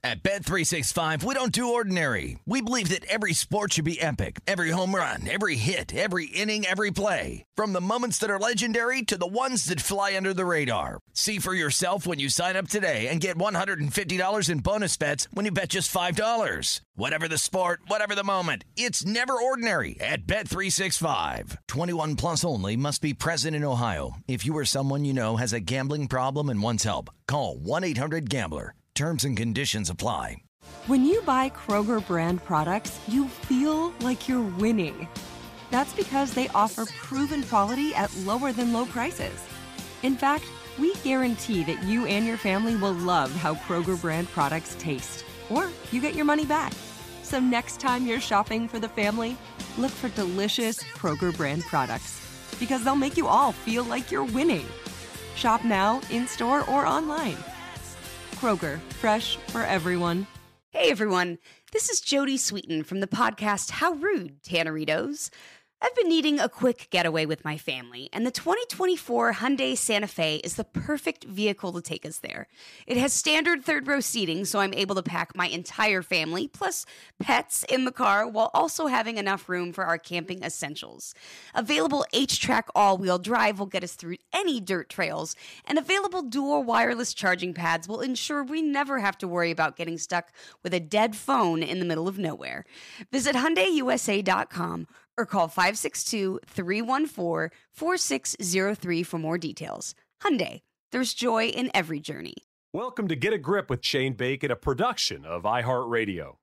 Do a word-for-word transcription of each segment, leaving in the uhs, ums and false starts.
At Bet three sixty-five, we don't do ordinary. We believe that every sport should be epic. Every home run, every hit, every inning, every play. From the moments that are legendary to the ones that fly under the radar. See for yourself when you sign up today and get one hundred fifty dollars in bonus bets when you bet just five dollars. Whatever the sport, whatever the moment, it's never ordinary at Bet three sixty-five. twenty-one plus only. Must be present in Ohio. If you or someone you know has a gambling problem and wants help, call one eight hundred gambler. Terms and conditions apply. When you buy Kroger brand products, you feel like you're winning. That's because they offer proven quality at lower than low prices. In fact, we guarantee that you and your family will love how Kroger brand products taste, or you get your money back. So next time you're shopping for the family, look for delicious Kroger brand products, because they'll make you all feel like you're winning. Shop now, in-store, or online. Kroger, fresh for everyone. Hey everyone, this is Jody Sweeten from the podcast How Rude, Tanneritos. I've been needing a quick getaway with my family, and the twenty twenty-four Hyundai Santa Fe is the perfect vehicle to take us there. It has standard third-row seating, so I'm able to pack my entire family, plus pets, in the car, while also having enough room for our camping essentials. Available H-Track all-wheel drive will get us through any dirt trails, and available dual wireless charging pads will ensure we never have to worry about getting stuck with a dead phone in the middle of nowhere. Visit Hyundai U S A dot com or call five six two, three one four, four six zero three for more details. Hyundai, there's joy in every journey. Welcome to Get a Grip with Shane Bacon, a production of iHeartRadio.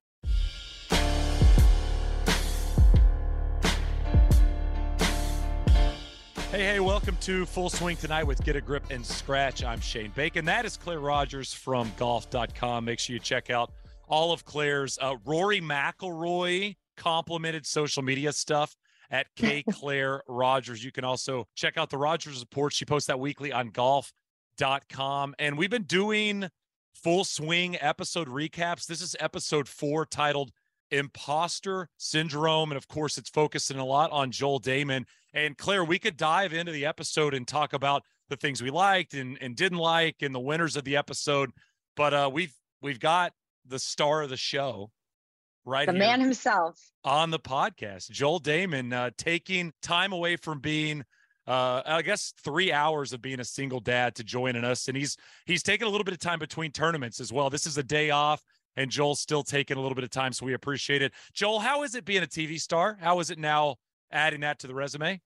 Hey, hey, welcome to Full Swing Tonight with Get a Grip and Scratch. I'm Shane Bacon. That is Claire Rogers from golf dot com. Make sure you check out all of Claire's. Uh, Rory McIlroy complimented social media stuff at K Claire Rogers. You can also check out the Rogers Report. She posts that weekly on golf dot com. And we've been doing Full Swing episode recaps. This is episode four, titled Imposter Syndrome. And of course, it's focusing a lot on Joel Dahmen. And Claire, we could dive into the episode and talk about the things we liked and, and didn't like and the winners of the episode. But uh, we've we've got the star of the show right the here man himself on the podcast, Joel Dahmen, uh, taking time away from being, uh, I guess, three hours of being a single dad to joining us. And he's, he's taking a little bit of time between tournaments as well. This is a day off and Joel's still taking a little bit of time. So we appreciate it. Joel, how is it being a T V star? How is it now adding that to the resume?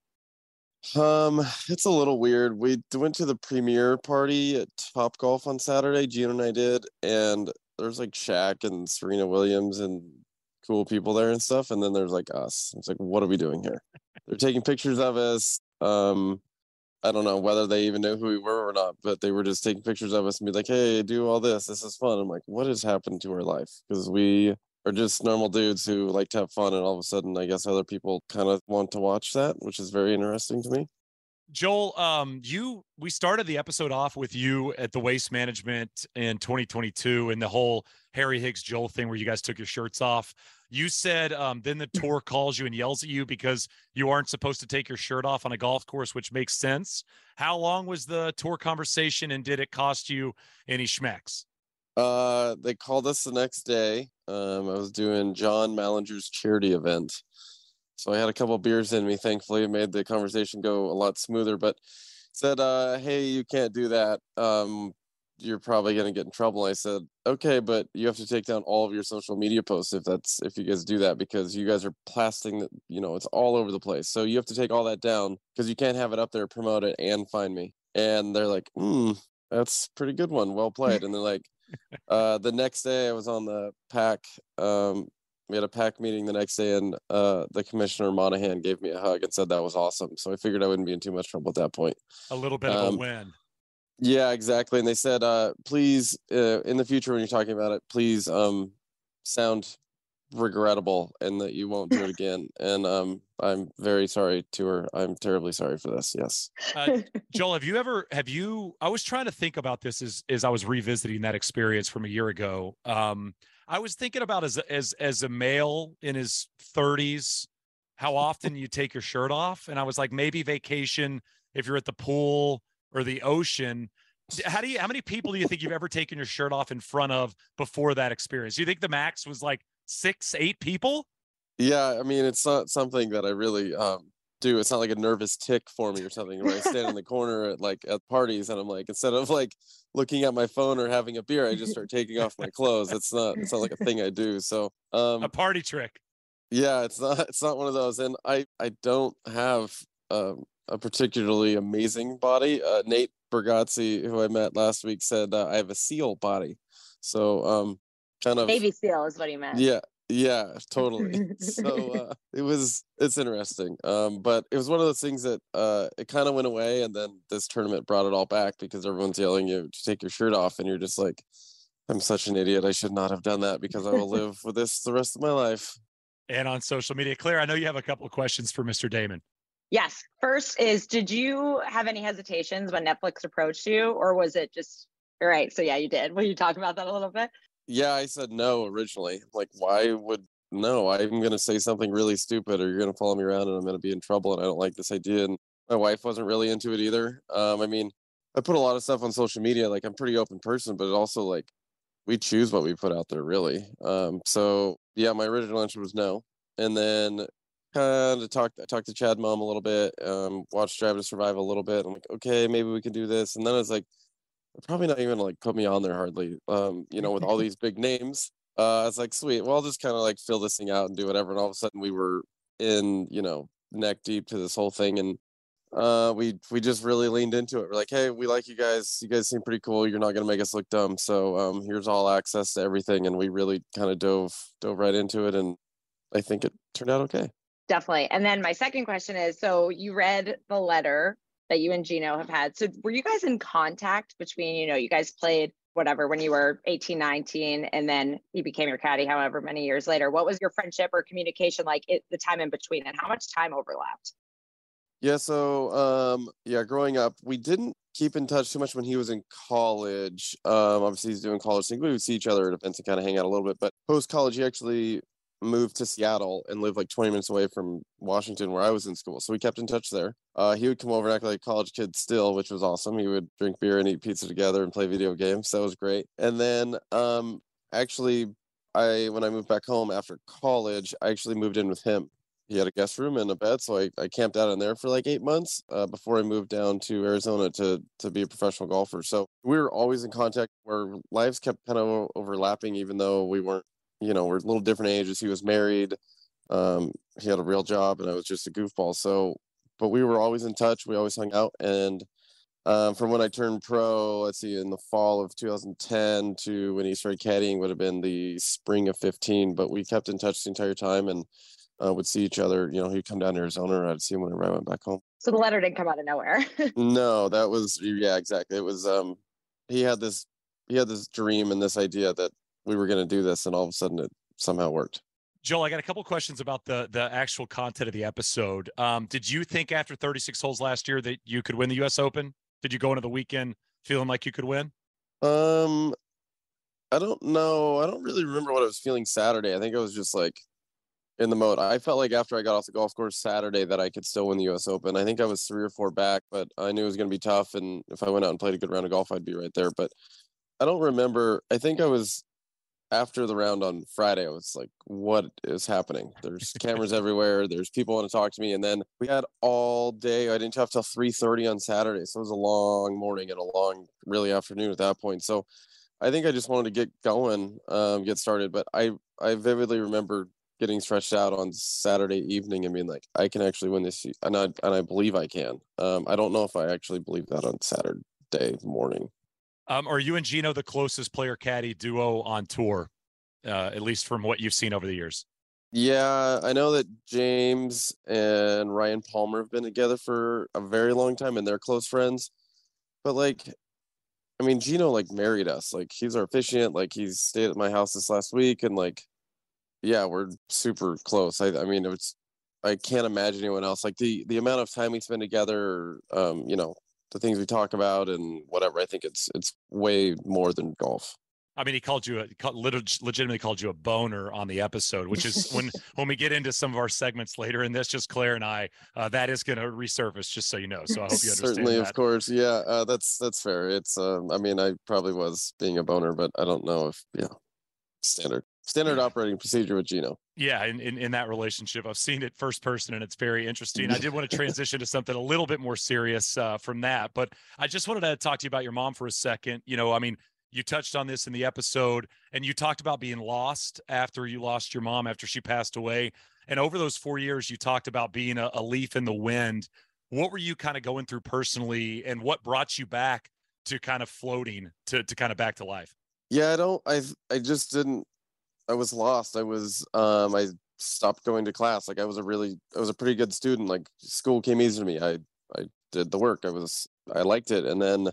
Um, it's a little weird. We went to the premiere party at Top Golf on Saturday. Gina and I did, and there's like Shaq and Serena Williams and cool people there and stuff, and then there's like us. It's like, what are we doing here? They're taking pictures of us. um I don't know whether they even know who we were or not, but they were just taking pictures of us and be like, hey, do all this, this is fun. I'm like, what has happened to our life? Because we are just normal dudes who like to have fun, and all of a sudden I guess other people kind of want to watch that, which is very interesting to me. Joel, um, you we started the episode off with you at the Waste Management in twenty twenty-two and the whole Harry Higgs Joel thing where you guys took your shirts off. You said um, then the tour calls you and yells at you because you aren't supposed to take your shirt off on a golf course, which makes sense. How long was the tour conversation, and did it cost you any schmecks? Uh, they called us the next day. Um, I was doing John Mallinger's charity event, so I had a couple beers in me. Thankfully, it made the conversation go a lot smoother, but said, uh, hey, you can't do that. Um, you're probably going to get in trouble. I said, okay, but you have to take down all of your social media posts if that's, if you guys do that, because you guys are plasting that, you know, it's all over the place. So you have to take all that down because you can't have it up there, promote it, and find me. And they're like, hmm, that's a pretty good one. Well played. And they're like, uh, the next day I was on the pack, um, we had a pack meeting the next day, and uh, the commissioner Monahan gave me a hug and said that was awesome. So I figured I wouldn't be in too much trouble at that point. A little bit of um, a win. Yeah, exactly. And they said, uh, please, uh, in the future, when you're talking about it, please um, sound regrettable and that you won't do it again. And um, I'm very sorry to her. I'm terribly sorry for this. Yes. Uh, Joel, have you ever, have you, I was trying to think about this as, as I was revisiting that experience from a year ago. Um, I was thinking about as, as, as a male in his thirties, how often you take your shirt off. And I was like, maybe vacation, if you're at the pool or the ocean, How do you, how many people do you think you've ever taken your shirt off in front of before that experience? Do you think the max was like six, eight people? Yeah, I mean, it's not something that I really um, do. It's not like a nervous tick for me or something where I stand in the corner at like at parties and I'm like, instead of like looking at my phone or having a beer, I just start taking off my clothes. It's not, it's not like a thing I do. So, um, A party trick. yeah, it's not, it's not one of those. And I, I don't have um, a particularly amazing body. Uh, Nate Bergazzi, who I met last week, said uh, I have a SEAL body. So, um, kind of Navy SEAL is what he meant. Yeah, yeah, totally. So uh, it was, it's interesting. Um, but it was one of those things that uh, it kind of went away, and then this tournament brought it all back because everyone's yelling you to take your shirt off, and you're just like, I'm such an idiot. I should not have done that because I will live with this the rest of my life. And on social media, Claire, I know you have a couple of questions for Mister Damon. Yes. First is, did you have any hesitations when Netflix approached you, or was it just, all right, so yeah, you did. Will you talk about that a little bit? Yeah, I said no originally. Like, why would no? I'm going to say something really stupid, or you're going to follow me around, and I'm going to be in trouble, and I don't like this idea. And my wife wasn't really into it either. Um, I mean, I put a lot of stuff on social media. Like, I'm a pretty open person, but it also like we choose what we put out there, really. Um, so yeah, my original answer was no, and then kind of talked talked to Chad Mom a little bit, um, watched Drive to Survive a little bit. I'm like, okay, maybe we can do this, and then it's like, probably not even like put me on there hardly. Um, you know, with all these big names, uh, I was like, sweet, well, I'll just kind of like fill this thing out and do whatever. And all of a sudden, we were in, you know, neck deep to this whole thing, and uh, we we just really leaned into it. We're like, hey, we like you guys. You guys seem pretty cool. You're not gonna make us look dumb. So um, here's all access to everything, and we really kind of dove dove right into it, and I think it turned out okay. Definitely. And then my second question is, so you read the letter that you and Gino have had. So were you guys in contact between, you know, you guys played whatever when you were eighteen, nineteen, and then he became your caddy however many years later? What was your friendship or communication like at the time in between, and how much time overlapped? Yeah, so um, yeah, growing up, we didn't keep in touch too much when he was in college. Um, obviously, he's doing college things. We would see each other at events and kind of hang out a little bit. But post college, he actually moved to Seattle and lived like twenty minutes away from Washington, where I was in school. So we kept in touch there. Uh, he would come over and act like a college kid still, which was awesome. He would drink beer and eat pizza together and play video games. That was great. And then um, actually, I when I moved back home after college, I actually moved in with him. He had a guest room and a bed, so I, I camped out in there for like eight months uh, before I moved down to Arizona to to be a professional golfer. So we were always in contact. Where lives kept kind of overlapping, even though we weren't. You know, we're a little different ages. He was married. Um, he had a real job, and I was just a goofball. So, but we were always in touch. We always hung out. And um, from when I turned pro, let's see, in the fall of two thousand ten to when he started caddying would have been the spring of fifteen. But we kept in touch the entire time and uh, would see each other. You know, he'd come down to Arizona, or I'd see him whenever I went back home. So the letter didn't come out of nowhere. No, that was, yeah, exactly. It was, um, he had this, he had this dream and this idea that we were going to do this, and all of a sudden it somehow worked. Joel, I got a couple questions about the the actual content of the episode. Um, did you think after thirty-six holes last year that you could win the U S Open? Did you go into the weekend feeling like you could win? Um, I don't know. I don't really remember what I was feeling Saturday. I think I was just like in the mode. I felt like after I got off the golf course Saturday that I could still win the U S Open. I think I was three or four back, but I knew it was going to be tough. And if I went out and played a good round of golf, I'd be right there. But I don't remember. I think I was after the round on Friday, I was like, what is happening? There's cameras everywhere. There's people want to talk to me. And then we had all day. I didn't have till three thirty on Saturday. So it was a long morning and a long, really afternoon at that point. So I think I just wanted to get going, um, get started. But I, I vividly remember getting stretched out on Saturday evening and being like, I can actually win this. And I, and I believe I can. Um, I don't know if I actually believe that on Saturday morning. Um, are you and Gino the closest player caddy duo on tour, uh, at least from what you've seen over the years? Yeah, I know that James and Ryan Palmer have been together for a very long time and they're close friends. But like, I mean, Gino like married us. Like he's our officiant. Like he's stayed at my house this last week. And like, yeah, we're super close. I, I mean, it's, I can't imagine anyone else. Like the, the amount of time we spend together, um, you know, the things we talk about and whatever, I think it's it's way more than golf. I mean, he called you a he called, legitimately called you a boner on the episode, which is when when we get into some of our segments later in this, just Claire and I, uh, that is going to resurface, just so you know. So I hope you understand. Certainly, that. Of course, yeah, uh, that's that's fair. It's, um, I mean, I probably was being a boner, but I don't know if yeah, standard standard operating procedure with Gino. Yeah, in, in in that relationship, I've seen it first person, and it's very interesting. I did want to transition to something a little bit more serious uh, from that, but I just wanted to talk to you about your mom for a second. You know, I mean. You touched on this in the episode, and you talked about being lost after you lost your mom, after she passed away. And over those four years, you talked about being a, a leaf in the wind. What were you kind of going through personally, and what brought you back to kind of floating to, to kind of back to life? Yeah, I don't, I, I just didn't, I was lost. I was, um, I stopped going to class. Like I was a really, I was a pretty good student. Like school came easy to me. I, I did the work. I was, I liked it. And then,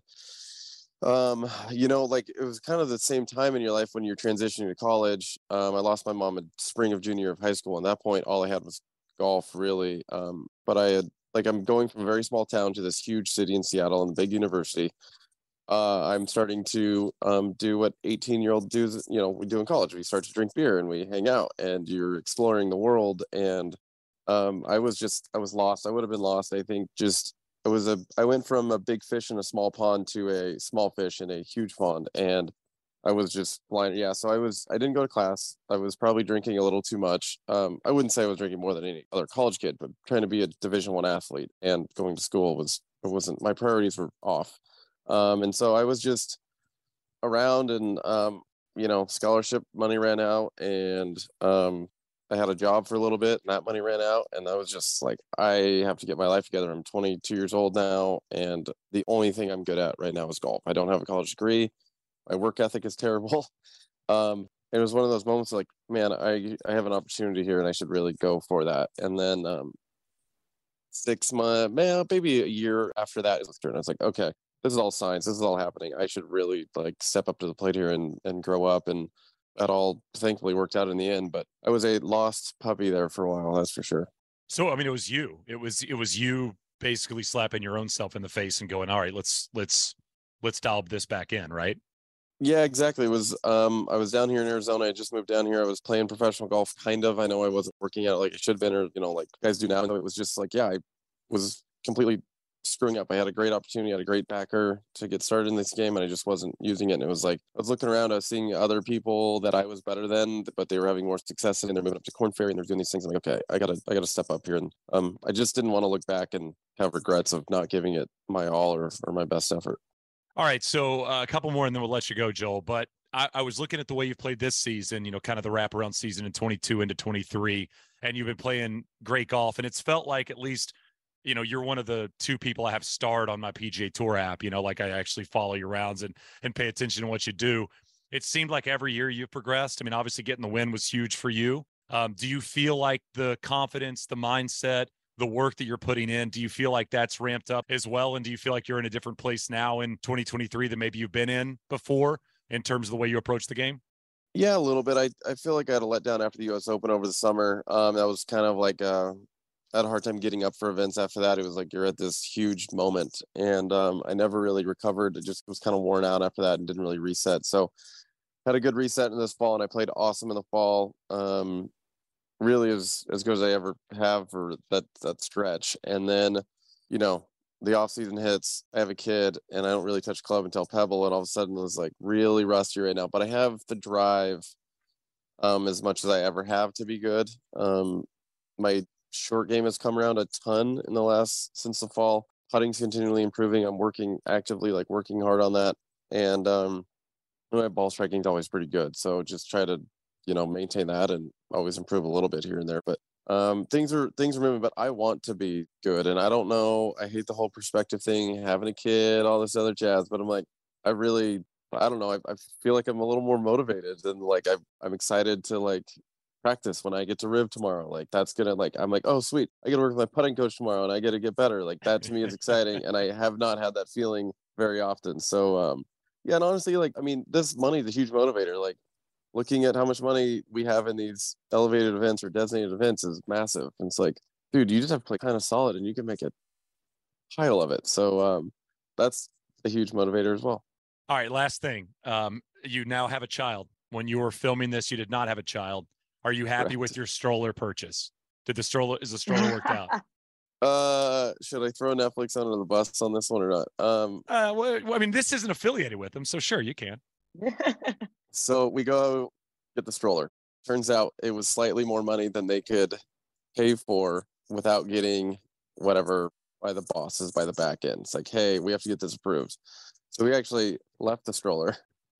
Um, you know, like it was kind of the same time in your life when you're transitioning to college. Um, I lost my mom in spring of junior year of high school. And at that point, all I had was golf, really. Um, but I had, like, I'm going from a very small town to this huge city in Seattle and a big university. Uh, I'm starting to um, do what eighteen year old dudes, you know, we do in college. We start to drink beer and we hang out and you're exploring the world. And um, I was just, I was lost. I would have been lost, I think, just It was a, I went from a big fish in a small pond to a small fish in a huge pond. And I was just blind. Yeah. So I was, I didn't go to class. I was probably drinking a little too much. Um, I wouldn't say I was drinking more than any other college kid, but trying to be a Division One athlete and going to school was, it wasn't, my priorities were off. Um, and so I was just around and, um, you know, scholarship money ran out and, um, I had a job for a little bit and that money ran out. And I was just like, I have to get my life together. I'm twenty-two years old now. And the only thing I'm good at right now is golf. I don't have a college degree. My work ethic is terrible. Um, it was one of those moments like, man, I, I have an opportunity here and I should really go for that. And then, um, six months, man, maybe a year after that, I was like, okay, this is all science. This is all happening. I should really like step up to the plate here and, and grow up. And that all thankfully worked out in the end, but I was a lost puppy there for a while. That's for sure. So, I mean, it was you, it was, it was you basically slapping your own self in the face and going, all right, let's, let's, let's dial this back in. Right. Yeah, exactly. It was, um, I was down here in Arizona. I just moved down here. I was playing professional golf. Kind of, I know I wasn't working out like I should have been, or, you know, like guys do now. It was just like, yeah, I was completely screwing up. I had a great opportunity, I had a great backer to get started in this game, and I just wasn't using it. And it was like, I was looking around, I was seeing other people that I was better than, but they were having more success and they're moving up to Korn Ferry and they're doing these things. I'm like, okay, I gotta, I gotta step up here. And um, I just didn't want to look back and have regrets of not giving it my all or, or my best effort. All right. So uh, a couple more and then we'll let you go, Joel. But I, I was looking at the way you've played this season, you know, kind of the wraparound season in twenty-two into twenty-three, and you've been playing great golf. And it's felt like at least, you know, you're one of the two people I have starred on my P G A Tour app, you know, like I actually follow your rounds and, and pay attention to what you do. It seemed like every year you've progressed. I mean, obviously getting the win was huge for you. Um, do you feel like the confidence, the mindset, the work that you're putting in, do you feel like that's ramped up as well? And do you feel like you're in a different place now in twenty twenty-three than maybe you've been in before in terms of the way you approach the game? Yeah, a little bit. I, I feel like I had a letdown after the U S Open over the summer. Um, that was kind of like, uh, I had a hard time getting up for events after that. It was like you're at this huge moment, and um, I never really recovered. It just was kind of worn out after that and didn't really reset. So had a good reset in this fall, and I played awesome in the fall. Um, really as as good as I ever have for that that stretch. And then, you know, the off season hits. I have a kid, and I don't really touch club until Pebble, and all of a sudden it was like really rusty right now. But I have the drive um, as much as I ever have to be good. Um, my short game has come around a ton in the last since the fall. Putting's continually improving. I'm working actively, like working hard on that, and um, my ball striking is always pretty good. So just try to, you know, maintain that and always improve a little bit here and there. But um, things are things are moving. But I want to be good, and I don't know. I hate the whole perspective thing, having a kid, all this other jazz. But I'm like, I really, I don't know. I, I feel like I'm a little more motivated, and like I, I'm excited to like practice when I get to Riv tomorrow. Like that's gonna like I'm like, oh sweet, I get to work with my putting coach tomorrow, and I get to get better. Like that to me is exciting, and I have not had that feeling very often. So um, yeah, and honestly, like I mean, this money is a huge motivator. Like looking at how much money we have in these elevated events or designated events is massive. And it's like, dude, you just have to play kind of solid, and you can make a pile of it. So um, that's a huge motivator as well. All right, last thing. Um, you now have a child. When you were filming this, you did not have a child. Are you happy Correct. with your stroller purchase? Did the stroller, is the stroller worked out? Uh, should I throw Netflix under the bus on this one or not? Um, Uh, well, I mean, this isn't affiliated with them, so sure, you can. so we go get the stroller. Turns out it was slightly more money than they could pay for without getting whatever by the bosses by the back end. It's like, hey, we have to get this approved. So we actually left the stroller,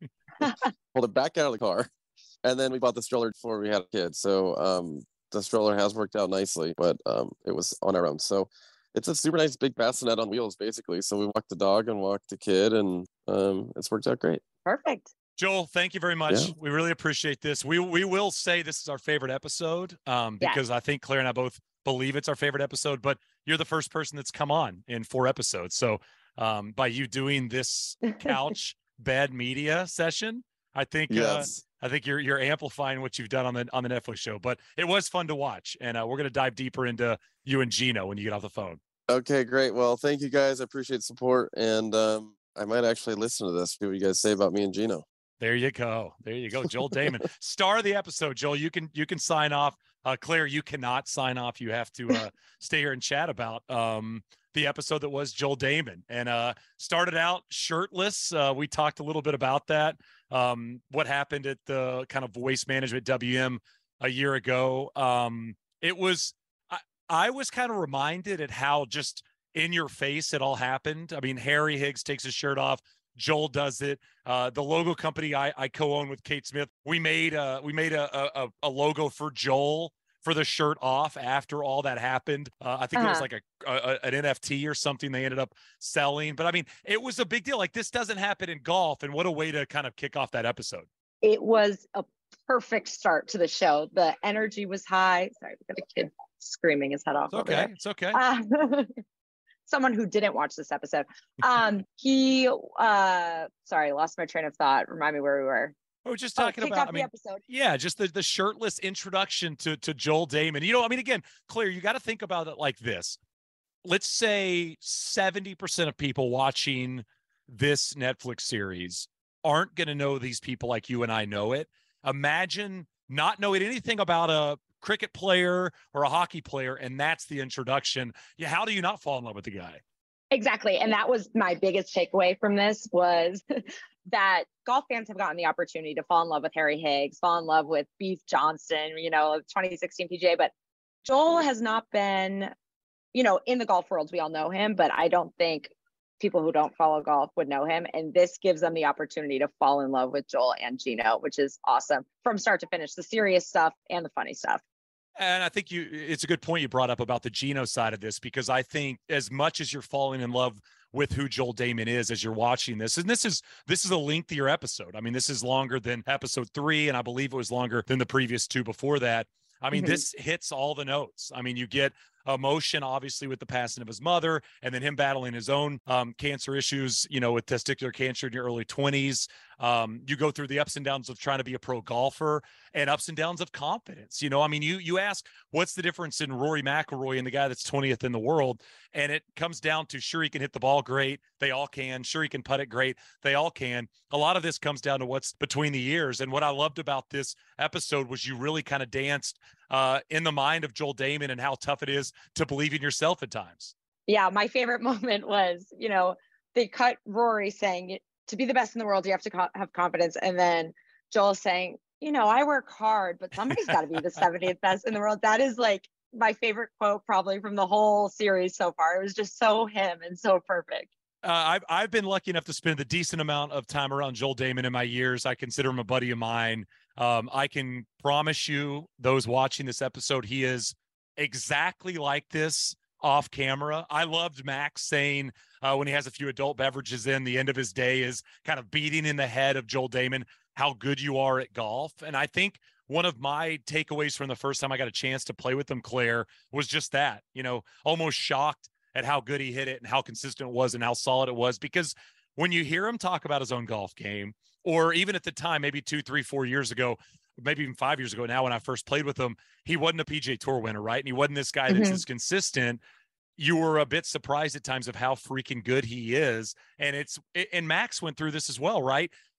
pulled it back out of the car, and then we bought the stroller before we had a kid. So um, the stroller has worked out nicely, but um, it was on our own. So it's a super nice big bassinet on wheels, basically. So we walked the dog and walked the kid, and um, it's worked out great. Perfect. Joel, thank you very much. Yeah. We really appreciate this. We we will say this is our favorite episode um, because Yeah. I think Claire and I both believe it's our favorite episode, but you're the first person that's come on in four episodes. So um, by you doing this couch bed media session, I think uh, Yes. I think you're you're amplifying what you've done on the on the Netflix show. But it was fun to watch, and uh, we're going to dive deeper into you and Gino when you get off the phone. Okay, great. Well, thank you guys. I appreciate the support, and um, I might actually listen to this. See what you guys say about me and Gino. There you go. There you go. Joel Damon, star of the episode. Joel, you can you can sign off. Uh, Claire, you cannot sign off. You have to uh, stay here and chat about um, the episode that was Joel Damon, and uh, started out shirtless. Uh, we talked a little bit about that. Um, what happened at the kind of voice management W M a year ago. Um, it was I, I was kind of reminded at how just in your face it all happened. I mean, Harry Higgs takes his shirt off. Joel does it. Uh, the logo company I, I co-own with Kate Smith, we made uh we made a, a a logo for Joel for the shirt off after all that happened. Uh, I think Uh-huh. it was like a, a an N F T or something they ended up selling. But I mean, it was a big deal. Like this doesn't happen in golf, and what a way to kind of kick off that episode. It was a perfect start to the show. The energy was high. Sorry, we got a kid screaming his head off. It's over okay. there. It's okay. Uh, someone who didn't watch this episode. Um, he, uh, sorry, lost my train of thought. Remind me where we were. We were just Oh, talking kicked about, off I the mean, episode. yeah, just the, the shirtless introduction to, to Joel Damon. You know, I mean, again, Claire, you got to think about it like this. Let's say seventy percent of people watching this Netflix series aren't going to know these people like you and I know it. Imagine not knowing anything about a cricket player or a hockey player, and that's the introduction. Yeah, how do you not fall in love with the guy? Exactly. And that was my biggest takeaway from this was that golf fans have gotten the opportunity to fall in love with Harry Higgs, fall in love with Beef Johnson, you know, twenty sixteen P G A. But Joel has not been, you know, in the golf world, we all know him, but I don't think people who don't follow golf would know him. And this gives them the opportunity to fall in love with Joel and Gino, which is awesome from start to finish, the serious stuff and the funny stuff. And I think you, it's a good point you brought up about the Gino side of this, because I think as much as you're falling in love with who Joel Damon is as you're watching this, and this is this is a lengthier episode. I mean, this is longer than episode three, and I believe it was longer than the previous two before that. I mean, Mm-hmm. this hits all the notes. I mean, you get emotion, obviously, with the passing of his mother, and then him battling his own um, cancer issues, you know, with testicular cancer in your early twenties. Um, you go through the ups and downs of trying to be a pro golfer and ups and downs of confidence. You know, I mean, you you ask, what's the difference in Rory McIlroy and the guy that's twentieth in the world? And it comes down to, sure, he can hit the ball great. They all can. Sure, he can putt it great. They all can. A lot of this comes down to what's between the ears. And what I loved about this episode was you really kind of danced uh, in the mind of Joel Damon and how tough it is to believe in yourself at times. Yeah, my favorite moment was, you know, they cut Rory saying, to be the best in the world, you have to co- have confidence. And then Joel saying, you know, I work hard, but somebody's got to be the seventieth best in the world. That is like my favorite quote probably from the whole series so far. It was just so him and so perfect. Uh, I've I've been lucky enough to spend a decent amount of time around Joel Damon in my years. I consider him a buddy of mine. Um, I can promise you, those watching this episode, he is exactly like this off camera. I loved Max saying uh, when he has a few adult beverages in, the end of his day is kind of beating in the head of Joel Damon how good you are at golf. And I think one of my takeaways from the first time I got a chance to play with him, Claire, was just that, you know, almost shocked at how good he hit it and how consistent it was and how solid it was. Because when you hear him talk about his own golf game, or even at the time, maybe two, three, four years ago, maybe even five years ago now, when I first played with him, he wasn't a P G A Tour winner, right? And he wasn't this guy that's Mhm. as consistent. You were a bit surprised at times of how freaking good he is. And it's, and Max went through this as well, right?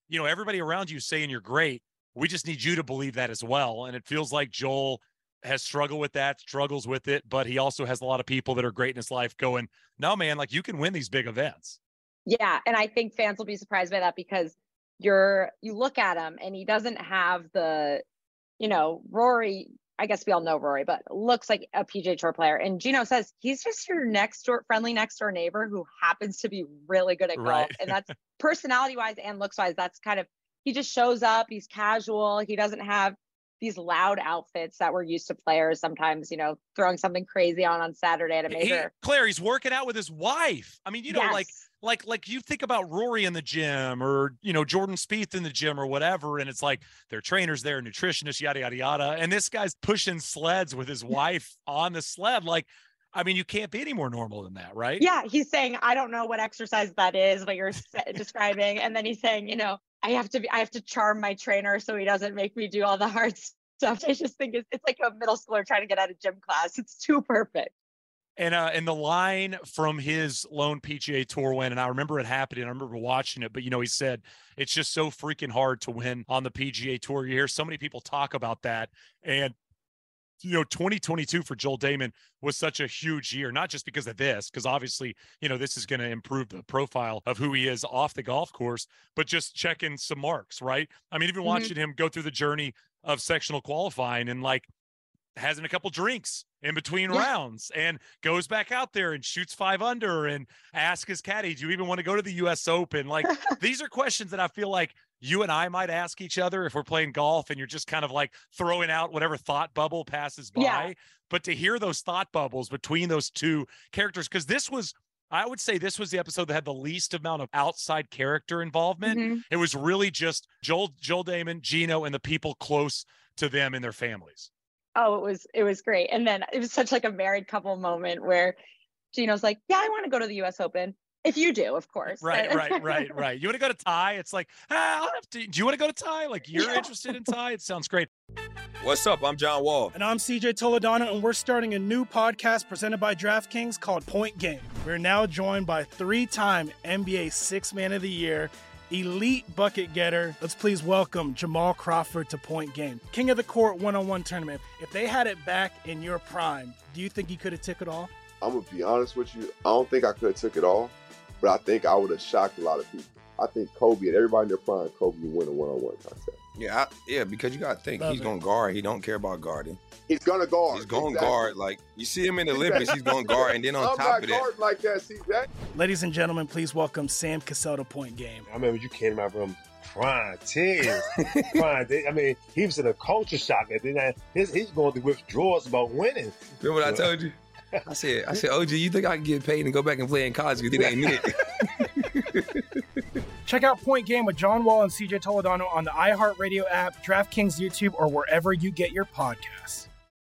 you know, everybody around you saying you're great. We just need you to believe that as well. And it feels like Joel has struggled with that, struggles with it, but he also has a lot of people that are great in his life going, no, man, like you can win these big events. Yeah. And I think fans will be surprised by that because you're, you look at him and he doesn't have the, you know, Rory, I guess we all know Rory, but looks like a P G A Tour player. And Gino says he's just your next door, friendly next door neighbor who happens to be really good at golf. Right. And that's personality wise and looks wise. That's kind of, he just shows up. He's casual. He doesn't have these loud outfits that we're used to players sometimes, you know, throwing something crazy on on Saturday at a major. He, Claire, he's working out with his wife. I mean, you know, Yes. like, like, like you think about Rory in the gym or, you know, Jordan Spieth in the gym or whatever. And it's like their trainers there, nutritionists, yada, yada, yada. And this guy's pushing sleds with his wife on the sled. Like, I mean, you can't be any more normal than that, right? Yeah. He's saying, I don't know what exercise that is, what you're describing. And then he's saying, you know, I have to be, I have to charm my trainer so he doesn't make me do all the hard stuff. I just think it's, it's like a middle schooler trying to get out of gym class. It's too perfect. And uh, and the line from his lone P G A Tour win, and I remember it happening. I remember watching it, but you know, he said it's just so freaking hard to win on the P G A Tour. You hear so many people talk about that, and you know, twenty twenty-two for Joel Dahmen was such a huge year, not just because of this, because obviously, you know, this is going to improve the profile of who he is off the golf course, but just checking some marks, right? I mean, even Mm-hmm. watching him go through the journey of sectional qualifying and like having a couple drinks in between Yeah. rounds and goes back out there and shoots five under and asks his caddy, do you even want to go to the U S Open? Like, these are questions that I feel like you and I might ask each other if we're playing golf and you're just kind of like throwing out whatever thought bubble passes by. Yeah. But to hear those thought bubbles between those two characters, because this was, I would say this was the episode that had the least amount of outside character involvement. Mhm. It was really just Joel, Joel Dahmen, Gino, and the people close to them and their families. Oh, it was, it was great. And then it was such like a married couple moment where Gino's like, yeah, I want to go to the U S Open. If you do, of course. Right, right, right, right. You want to go to Thai? It's like, ah, I'll have to. Do you want to go to Thai? Like, you're Yeah. interested in Thai? It sounds great. What's up? I'm John Wall. And I'm C J Toledano, and we're starting a new podcast presented by DraftKings called Point Game. We're now joined by three-time N B A Sixth Man of the Year, elite bucket getter. Let's please welcome Jamal Crawford to Point Game. King of the Court one-on-one tournament. If they had it back in your prime, do you think you could have took it all? I'm going to be honest with you. I don't think I could have took it all, but I think I would have shocked a lot of people. I think Kobe and everybody in their prime, Kobe would win a one-on-one contest. Yeah, I, yeah, because you got to think Love he's it. going to guard. He don't care about guarding. He's going to guard. He's going to Exactly. guard. Like, you see him in the Olympics, he's going to guard. And then on I'm top not of that, guarding like that, C J. Ladies and gentlemen, please welcome Sam Cassell to Point Game. I remember you came in my room crying, tears, crying. They- I mean, he was in a culture shock. And then I, his, he's going through withdrawals about winning. remember what I told you? I said, I said, O G, you think I can get paid and go back and play in college because it ain't it? Check out Point Game with John Wall and C J Toledano on the iHeartRadio app, DraftKings YouTube, or wherever you get your podcasts.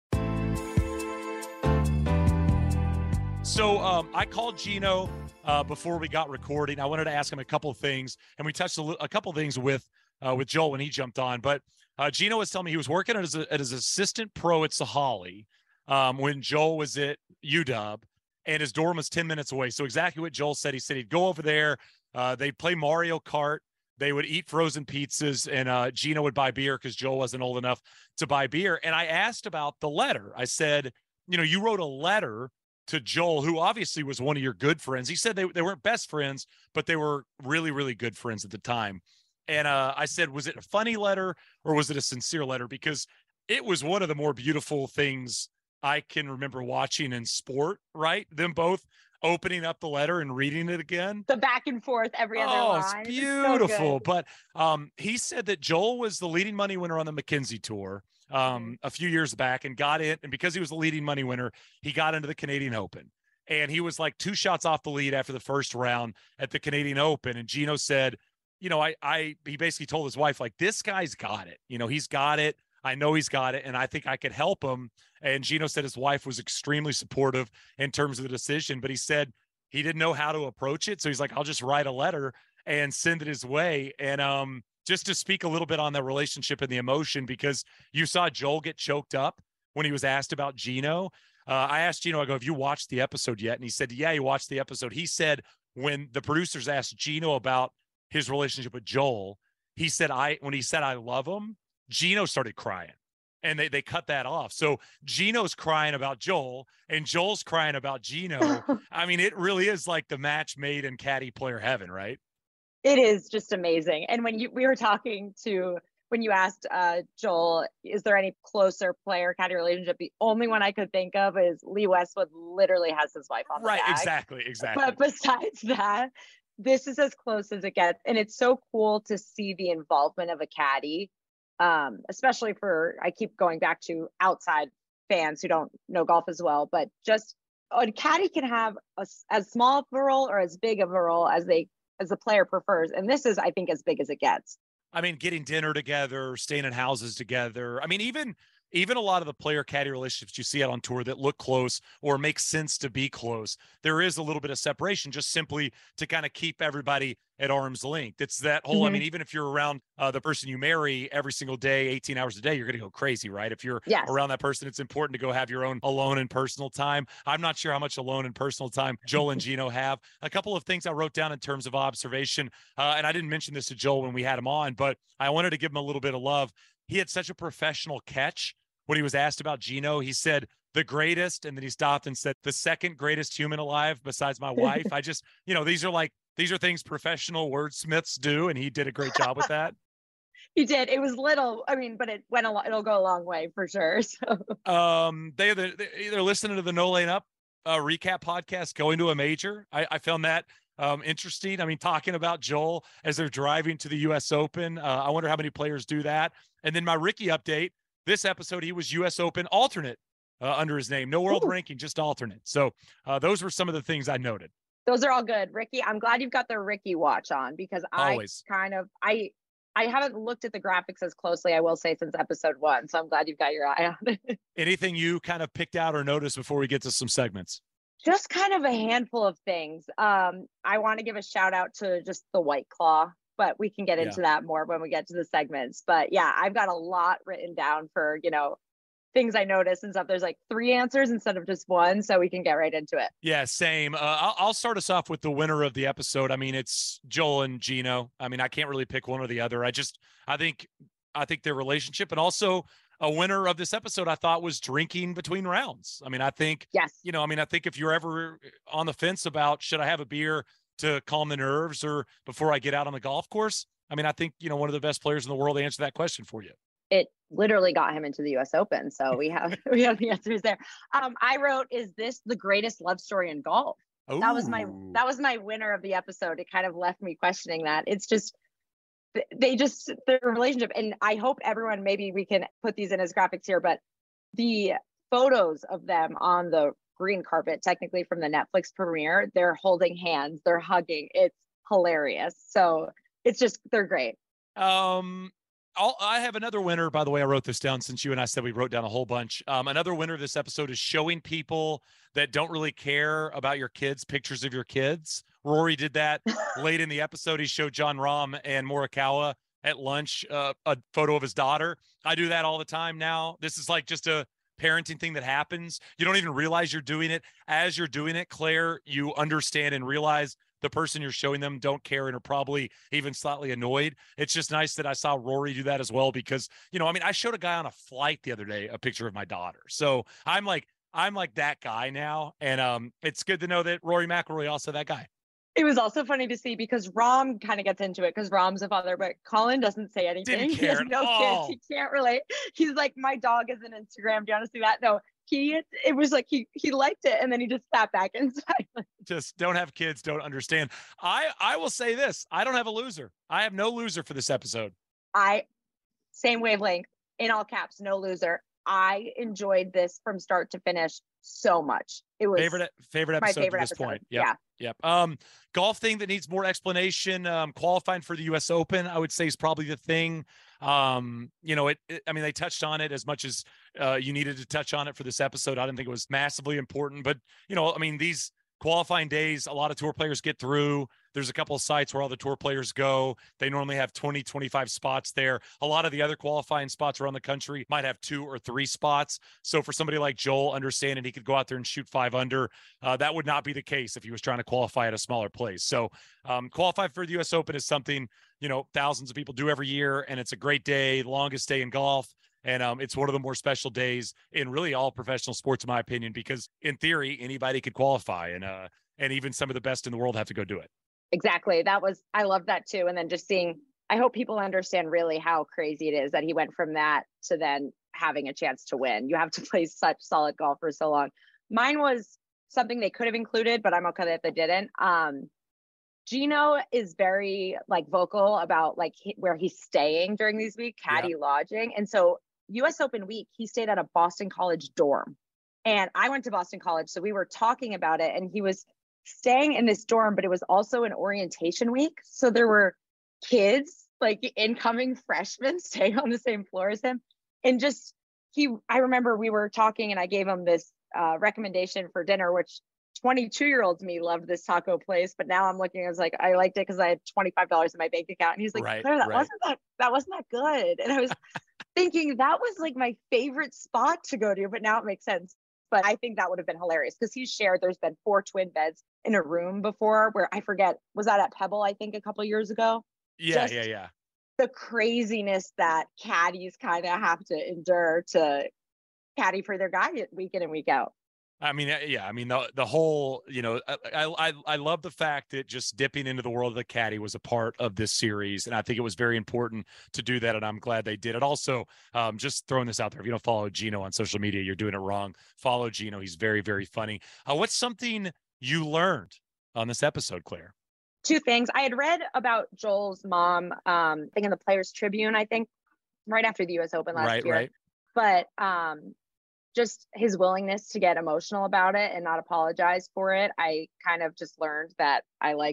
So um, I called Gino uh, before we got recording. I wanted to ask him a couple of things, and we touched a, li- a couple of things with uh, with Joel when he jumped on. But uh, Gino was telling me he was working as, a, as assistant pro at Sahali um, when Joel was at U W, and his dorm was ten minutes away. So exactly what Joel said. He said he'd go over there. Uh, they'd play Mario Kart. They would eat frozen pizzas, and uh, Gino would buy beer because Joel wasn't old enough to buy beer. And I asked about the letter. I said, you know, you wrote a letter to Joel, who obviously was one of your good friends. He said they, they weren't best friends, but they were really, really good friends at the time. And uh, I said, was it a funny letter or was it a sincere letter? Because it was one of the more beautiful things I can remember watching in sport, right? Them both opening up the letter and reading it again. The back and forth every other Oh, line. it's so beautiful. good. But um, he said that Joel was the leading money winner on the McKenzie Tour um, a few years back and got in. And because he was the leading money winner, he got into the Canadian Open. And he was like two shots off the lead after the first round at the Canadian Open. And Gino said, you know, I, I, he basically told his wife, like, this guy's got it. You know, he's got it. I know he's got it. And I think I could help him. And Gino said his wife was extremely supportive in terms of the decision, but he said he didn't know how to approach it. So he's like, I'll just write a letter and send it his way. And um, just to speak a little bit on the relationship and the emotion, because you saw Joel get choked up when he was asked about Gino. Uh, I asked Gino, I go, have you watched the episode yet? And he said, yeah, he watched the episode. He said when the producers asked Gino about his relationship with Joel, he said, I, when he said, I love him, Gino started crying. And they, they cut that off. So Gino's crying about Joel and Joel's crying about Gino. I mean, it really is like the match made in caddy player heaven, right? It is just amazing. And when you we were talking to, when you asked uh, Joel, is there any closer player caddy relationship? The only one I could think of is Lee Westwood literally has his wife on the Right, bag. exactly, exactly. But besides that, this is as close as it gets. And it's so cool to see the involvement of a caddy. Um, especially for, I keep going back to outside fans who don't know golf as well, but just a caddy can have a, as small of a role or as big of a role as they, as the player prefers. And this is, I think, as big as it gets. I mean, getting dinner together, staying in houses together. I mean, even even a lot of the player caddy relationships you see out on tour that look close or make sense to be close, there is a little bit of separation just simply to kind of keep everybody at arm's length. It's that whole, mm-hmm. I mean, even if you're around uh, the person you marry every single day, eighteen hours a day, you're going to go crazy, right? If you're yes. around that person, it's important to go have your own alone and personal time. I'm not sure how much alone and personal time Joel and Gino have. A couple of things I wrote down in terms of observation, uh, and I didn't mention this to Joel when we had him on, but I wanted to give him a little bit of love. He had such a professional catch. When he was asked about Gino, he said, the greatest, and then he stopped and said, the second greatest human alive besides my wife. I just, you know, these are like, these are things professional wordsmiths do, and he did a great job with that. He did. It was little, I mean, but it went a lot, it'll go a long way for sure. So. Um, they, they're, they're listening to the No Lane Up uh, recap podcast, going to a major. I, I found that um, interesting. I mean, talking about Joel as they're driving to the U S Open. Uh, I wonder how many players do that. And then my Ricky update. This episode, he was U S Open alternate uh, under his name. No world Ooh. ranking, just alternate. So uh, those were some of the things I noted. Those are all good. Ricky, I'm glad you've got the Ricky watch on because I Always. kind of, I I haven't looked at the graphics as closely, I will say, since episode one. So I'm glad you've got your eye on it. Anything you kind of picked out or noticed before we get to some segments? Just kind of a handful of things. Um, I want to give a shout out to just the White Claw. But we can get into yeah. that more when we get to the segments. But yeah, I've got a lot written down for, you know, things I noticed and stuff. There's like three answers instead of just one. So we can get right into it. Yeah, same. Uh, I'll, I'll start us off with the winner of the episode. I mean, it's Joel and Gino. I mean, I can't really pick one or the other. I just, I think, I think their relationship, and also a winner of this episode, I thought, was drinking between rounds. I mean, I think, yes, you know, I mean, I think if you're ever on the fence about, should I have a beer to calm the nerves or before I get out on the golf course? I mean, I think, you know, one of the best players in the world to answer that question for you. It literally got him into the U S Open. So we have, we have the answers there. Um, I wrote, is this the greatest love story in golf? Ooh. That was my, that was my winner of the episode. It kind of left me questioning that. It's just, they just, their relationship. And I hope everyone, maybe we can put these in as graphics here, but the photos of them on the green carpet, technically from the Netflix premiere, they're holding hands, they're hugging. It's hilarious. So it's just, they're great. Um, I'll, I have another winner, by the way. I wrote this down since you and I said we wrote down a whole bunch. Um, another winner of this episode is showing people that don't really care about your kids pictures of your kids. Rory did that late in the episode. He showed John Rahm and Morikawa at lunch uh, a photo of his daughter. I do that all the time now. This is like just a parenting thing that happens. You don't even realize you're doing it. As you're doing it, Claire, you understand and realize the person you're showing them don't care and are probably even slightly annoyed. It's just nice that I saw Rory do that as well because, you know, I mean, I showed a guy on a flight the other day a picture of my daughter. So I'm like, I'm like that guy now. And um, it's good to know that Rory McIlroy also that guy. It was also funny to see because Rahm kind of gets into it because Rahm's a father, but Colin doesn't say anything. Didn't He has care no at all. kids. He can't relate. He's like, my dog is an Instagram. Do you want to see that? No, he, it was like, he, he liked it. And then he just sat back in silence. Just don't have kids. Don't understand. I, I will say this. I don't have a loser. I have no loser for this episode. I, same wavelength, in all caps, no loser. I enjoyed this from start to finish so much. It was favorite favorite episode my favorite at this episode. point. Yep. Yeah. Yep. Um, golf thing that needs more explanation. Um, qualifying for the U S Open, I would say, is probably the thing. Um, you know, it, it. I mean, they touched on it as much as uh, you needed to touch on it for this episode. I didn't think it was massively important, but you know, I mean, these qualifying days, a lot of tour players get through. There's a couple of sites where all the tour players go. They normally have twenty, twenty-five spots there. A lot of the other qualifying spots around the country might have two or three spots. So for somebody like Joel, understanding he could go out there and shoot five under, uh, that would not be the case if he was trying to qualify at a smaller place. So um, qualify for the U S Open is something, you know, thousands of people do every year, and it's a great day, longest day in golf. And um, it's one of the more special days in really all professional sports, in my opinion, because in theory, anybody could qualify, and uh, and even some of the best in the world have to go do it. Exactly. That was, I love that too. And then just seeing, I hope people understand really how crazy it is that he went from that to then having a chance to win. You have to play such solid golf for so long. Mine was something they could have included, but I'm okay that they didn't. Um, Gino is very like vocal about like he, where he's staying during these weeks, caddy yeah. lodging. And so U S Open week, he stayed at a Boston College dorm. And I went to Boston College, so we were talking about it, and he was staying in this dorm, but it was also an orientation week. So there were kids, like incoming freshmen, staying on the same floor as him. And just, he, I remember we were talking and I gave him this uh, recommendation for dinner, which twenty-two year old me loved this taco place. But now I'm looking, I was like, I liked it because I had twenty-five dollars in my bank account. And he's like, right, Claire, that right. wasn't that, that wasn't that good. And I was thinking that was like my favorite spot to go to, but now it makes sense. But I think that would have been hilarious because he's shared, there's been four twin beds in a room before where I forget, was that at Pebble, I think a couple years ago? Yeah, Just yeah, yeah. The craziness that caddies kind of have to endure to caddy for their guy week in and week out. I mean, yeah, I mean, the the whole, you know, I, I I love the fact that just dipping into the world of the caddy was a part of this series. And I think it was very important to do that. And I'm glad they did it. Also, um, just throwing this out there, if you don't follow Gino on social media, you're doing it wrong. Follow Gino. He's very, very funny. Uh, what's something you learned on this episode, Claire? Two things. I had read about Joel's mom, um, thing in the Players Tribune, I think, right after the U S Open last right, year. Right. But um, just his willingness to get emotional about it and not apologize for it. I kind of just learned that I like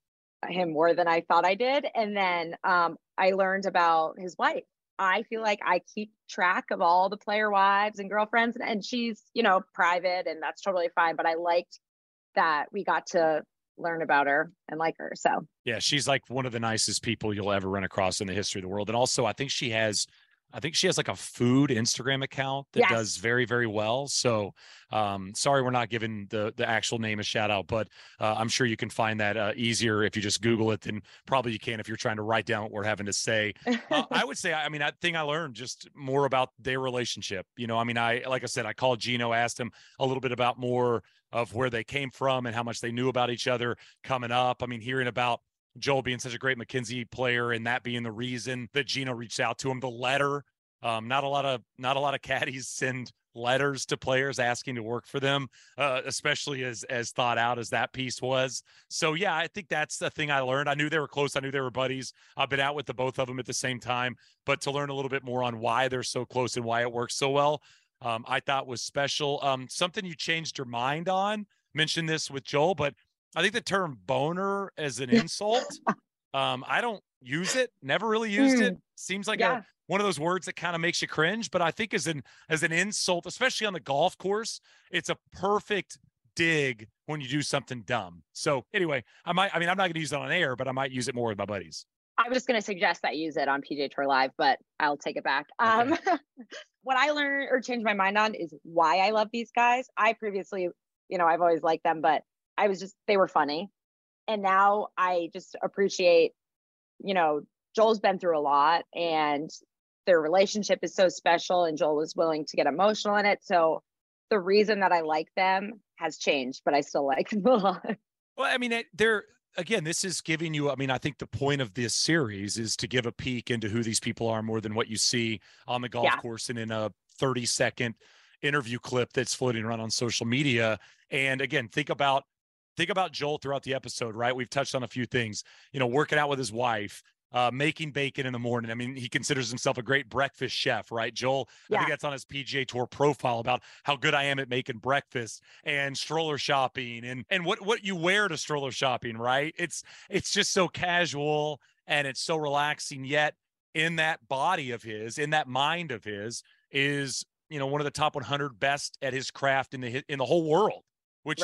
him more than I thought I did. And then um, I learned about his wife. I feel like I keep track of all the player wives and girlfriends, and, and she's, you know, private, and that's totally fine. But I liked that we got to learn about her and like her. So yeah, she's like one of the nicest people you'll ever run across in the history of the world. And also I think she has I think she has like a food Instagram account that yes. does very, very well. So um, sorry, we're not giving the the actual name a shout out, but uh, I'm sure you can find that uh, easier if you just Google it than probably you can if you're trying to write down what we're having to say. uh, I would say, I mean, I think I learned just more about their relationship. You know, I mean, I, like I said, I called Gino, asked him a little bit about more of where they came from and how much they knew about each other coming up. I mean, hearing about Joel being such a great McKenzie player and that being the reason that Gino reached out to him. The letter, um, not a lot of not a lot of caddies send letters to players asking to work for them, uh, especially as as thought out as that piece was. So yeah, I think that's the thing I learned. I knew they were close. I knew they were buddies. I've been out with the both of them at the same time, but to learn a little bit more on why they're so close and why it works so well, um, I thought was special. Um, something you changed your mind on. Mentioned this with Joel, but I think the term boner as an insult, um, I don't use it, never really used mm. it. Seems like yeah. a, one of those words that kind of makes you cringe, but I think as an, as an insult, especially on the golf course, it's a perfect dig when you do something dumb. So anyway, I might, I mean, I'm not going to use it on air, but I might use it more with my buddies. I was going to suggest that you use it on P G A Tour Live, but I'll take it back. Okay. Um, what I learned or changed my mind on is why I love these guys. I previously, you know, I've always liked them, but I was just, they were funny. And now I just appreciate, you know, Joel's been through a lot and their relationship is so special and Joel was willing to get emotional in it. So the reason that I like them has changed, but I still like them a lot. Well, I mean, it, they're, again, this is giving you, I mean, I think the point of this series is to give a peek into who these people are more than what you see on the golf yeah. course and in a thirty second interview clip that's floating around on social media. And again, think about, think about Joel throughout the episode, right? We've touched on a few things, you know, working out with his wife, uh, making bacon in the morning. I mean, he considers himself a great breakfast chef, right? Joel, yeah. I think that's on his P G A Tour profile about how good I am at making breakfast and stroller shopping and, and what, what you wear to stroller shopping, right? It's, it's just so casual and it's so relaxing, yet in that body of his, in that mind of his is, you know, one of the top one hundred best at his craft in the, in the whole world, which right. is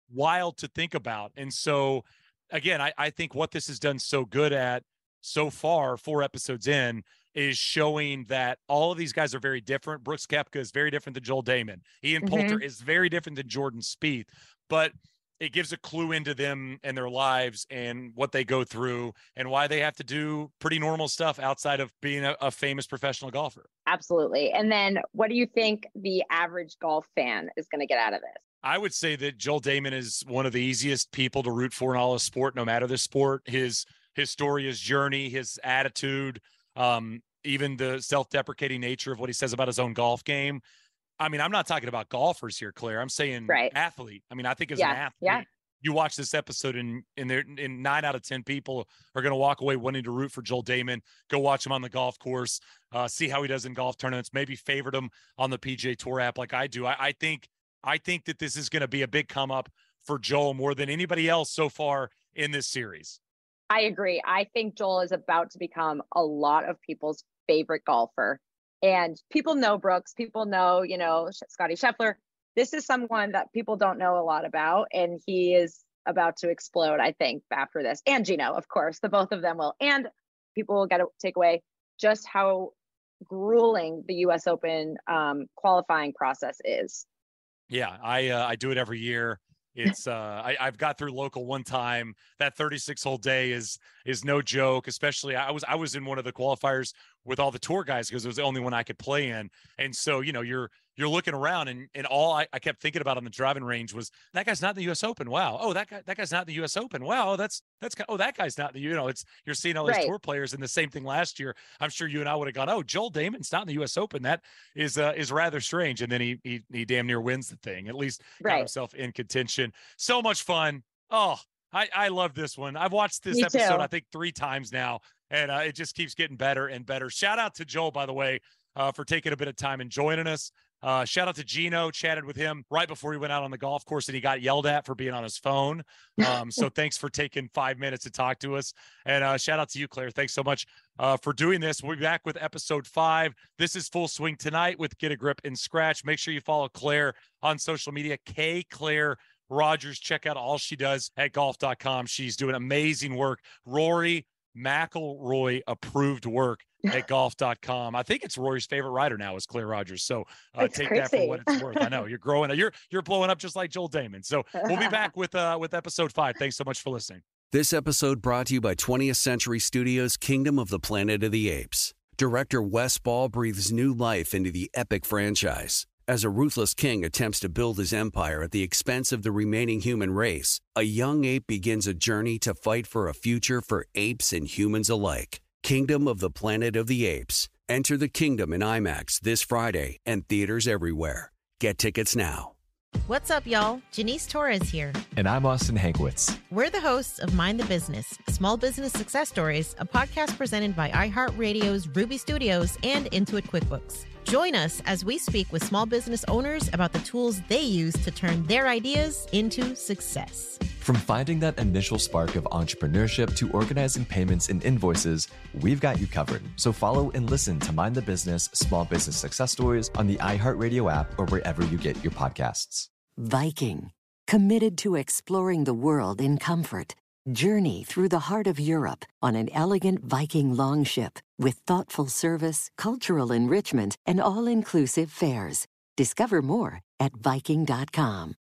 wild to think about. And so, again, I, I think what this has done so good at so far, four episodes in, is showing that all of these guys are very different. Brooks Koepka is very different than Joel Damon. Ian Mhm. Poulter is very different than Jordan Spieth, but it gives a clue into them and their lives and what they go through and why they have to do pretty normal stuff outside of being a, a famous professional golfer. Absolutely. And then what do you think the average golf fan is going to get out of this? I would say that Joel Damon is one of the easiest people to root for in all of sport, no matter the sport. His his story, his journey, his attitude, um, even the self-deprecating nature of what he says about his own golf game. I mean, I'm not talking about golfers here, Claire. I'm saying Right. athlete. I mean, I think as Yeah, an athlete, yeah. you watch this episode and and there and nine out of ten people are going to walk away wanting to root for Joel Damon. Go watch him on the golf course, uh, see how he does in golf tournaments. Maybe favorite him on the P G A Tour app like I do. I, I think I think that this is going to be a big come up for Joel more than anybody else so far in this series. I agree. I think Joel is about to become a lot of people's favorite golfer. And people know Brooks, people know, you know, Scotty Scheffler. This is someone that people don't know a lot about, and he is about to explode, I think, after this. And Gino, of course, the both of them will. And people will get to take away just how grueling the U S Open um, qualifying process is. Yeah, I uh, I do it every year. It's uh, I, I've got through local one time. That thirty-six hole day is is no joke. Especially I was I was in one of the qualifiers with all the tour guys because it was the only one I could play in. And so you know you're you're looking around and and all I, I kept thinking about on the driving range was that guy's not in the U S Open. Wow. Oh, that guy that guy's not in the U S Open. Wow. That's that's oh that guy's not the you know it's you're seeing all these Right. tour players and the same thing last year. I'm sure you and I would have gone, oh, Joel Damon's not in the U S Open. That is uh, is rather strange. And then he he he damn near wins the thing. At least got Right. himself in contention. So much fun. Oh, I, I love this one. I've watched this Me episode, too. I think, three times now, and uh, it just keeps getting better and better. Shout out to Joel, by the way, uh, for taking a bit of time and joining us. Uh, shout out to Gino. Chatted with him right before he went out on the golf course, and he got yelled at for being on his phone. Um, so thanks for taking five minutes to talk to us. And uh, shout out to you, Claire. Thanks so much uh, for doing this. We'll be back with episode five. This is Full Swing Tonight with Get a Grip and Scratch. Make sure you follow Claire on social media, K Claire Rogers. Check out all she does at golf dot com. She's doing amazing work. Rory McIlroy approved work at golf dot com. I think it's Rory's favorite writer now is Claire Rogers. So uh, That's take that for crazy. what it's worth. I know you're growing. You're you're blowing up just like Joel Damon. So we'll be back with uh with episode five. Thanks so much for listening. This episode brought to you by twentieth Century Studios' Kingdom of the Planet of the Apes. Director Wes Ball breathes new life into the epic franchise. As a ruthless king attempts to build his empire at the expense of the remaining human race, a young ape begins a journey to fight for a future for apes and humans alike. Kingdom of the Planet of the Apes. Enter the kingdom in IMAX this Friday and theaters everywhere. Get tickets now. What's up, y'all? Janice Torres here. And I'm Austin Hankwitz. We're the hosts of Mind the Business, Small Business Success Stories, a podcast presented by iHeartRadio's Ruby Studios and Intuit QuickBooks. Join us as we speak with small business owners about the tools they use to turn their ideas into success. From finding that initial spark of entrepreneurship to organizing payments and invoices, we've got you covered. So follow and listen to Mind the Business Small Business Success Stories on the iHeartRadio app or wherever you get your podcasts. Viking, committed to exploring the world in comfort. Journey through the heart of Europe on an elegant Viking longship with thoughtful service, cultural enrichment, and all-inclusive fares. Discover more at Viking dot com.